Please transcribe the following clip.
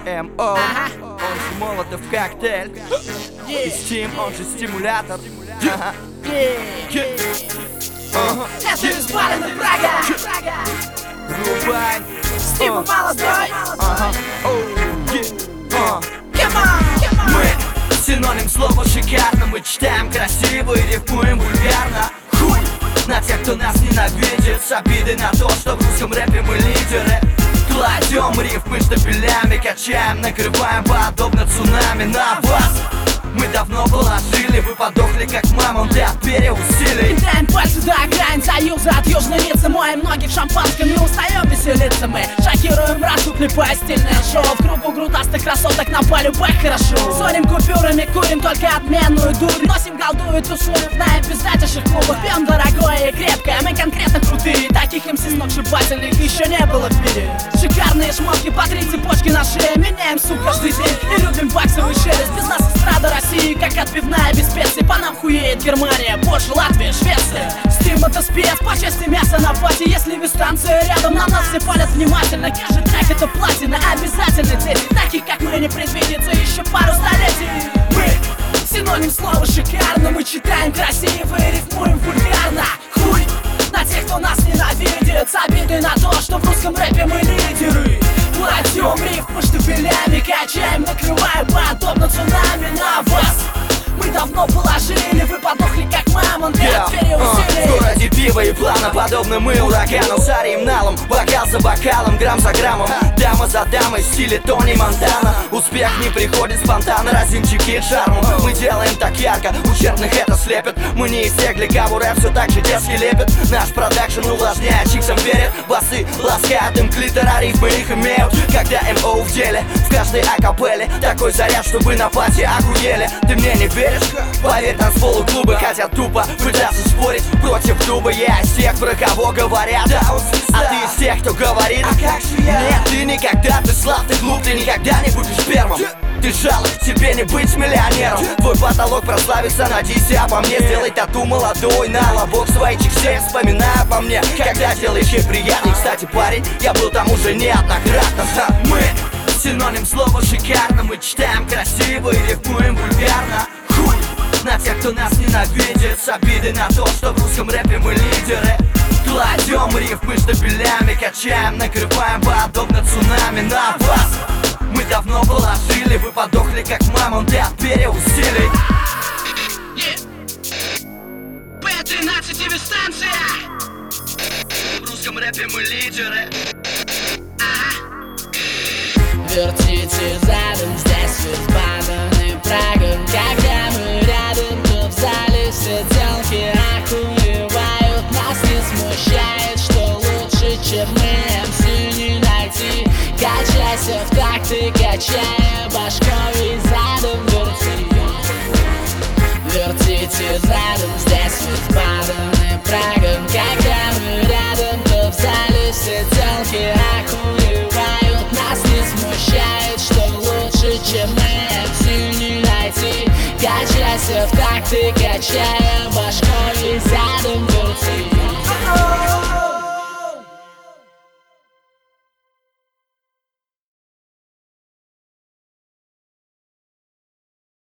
МО, он же Молотов коктейль. И Steam, он же стимулятор. Это Испарина Прага. Рубай. Стимул молодой. Мы синоним слова шикарно. Мы читаем красиво и рифмуем вульгарно. Хуй на тех, кто нас ненавидит, с обидой на то, что в русском рэпе мы лидеры. Кладем рифмы штабелями, качаем, накрываем подобно цунами на вас. Мы давно положили, вы подохли как мамонты от переусилий. Кидаем пальцы до окраин Союза, от южной Ниццы. Моем многих шампанским, не устаем веселиться мы. Шокируем расу, клепая стильное шоу. В кругу грудастых красоток на полюбах хорошо. Соним купюрами, курим только отменную дурь. Носим голду и тусуем в наипиздатейших клубах. Пьем дорогое и крепкое, мы конкретно крутые. Таких МС сногсшибательных еще не было в мире. Шикарные шмотки, по 3 цепочки на шее. Меняем суп каждый день и любим баксовый шелест. Без нас эстрада России, как отбивная без специй. По нам хуеет Германия, Польша, Латвия, Швеция. Стим это спец, по части мяса на пати. Если вы станция рядом, на нас все палят внимательно. Каждый трек это платина, обязательно дети. Таких как мы не предвидится еще пару столетий. Мы синоним слова шикарно. Мы читаем красиво и рифмуем вульгарно. Хуй на тех, кто нас ненавидит, с обидой на то, что в русском рэпе мы лидеры. Кладем рифмы штабелями, качаем, накрываем подобно цунами на вас. Мы давно положили, вы подохли как мамонты от переусилий. В городе пиво и плавно, подобно мы урагану. Сарим налом, бокал за бокалом, грамм за граммом. Дама за дамой в стиле Тони Монтана. Успех не приходит спонтанно, разинчики шармом. Мы делаем так ярко, ущербных это слепит. Мы не из тех, для кого рэп все так же детски лепит. Наш продакшн увлажняет, чиксом верит. Басы ласкают им клитор, а рифмы их имеют. Когда МО в деле, в каждой акапелле такой заряд, чтобы на пати охуели. Ты мне не веришь? Поверь, танцполу клубы хотят тупо пытаться спорить против дуба. Я из тех, про кого говорят, а ты из тех, кто говорит. Нет, ты никогда, ты слаб, ты глуп, ты никогда не будешь первым. Ты жалок, тебе не быть миллионером. Твой потолок прославится, надейся по мне. Сделай тату молодой на лобок своих чексей. Вспоминай по мне, когда делаешь ей приятней. Кстати, парень, я был там уже неоднократно. Мы синоним слова шикарно. Мы читаем красиво и рифмуем вульгарно. Хуй на тех, кто нас ненавидит, с обидой на то, что в русском рэпе мы лидеры. Кладем рифмы штабелями, качаем, накрываем подобно цунами на вас. Мы давно положили, вы подохли как мамонты от переусилий. П-13 дистанция. В русском рэпе мы лидеры. Вертите задом, здесь Висбаден и Прага. Когда мы рядом, то в зале сиделки охуевают. Нас не смущает, что лучше, чем мы, МС не найти. Качайся в такт и качая башкой и задом верти. Вертите задом, здесь Висбаден и Прага. Когда мы рядом, то в зале сиделки охуевают. Нас не смущает, что лучше, чем мы, МС не найти. Качайся в такт и качая башкой и задом верти.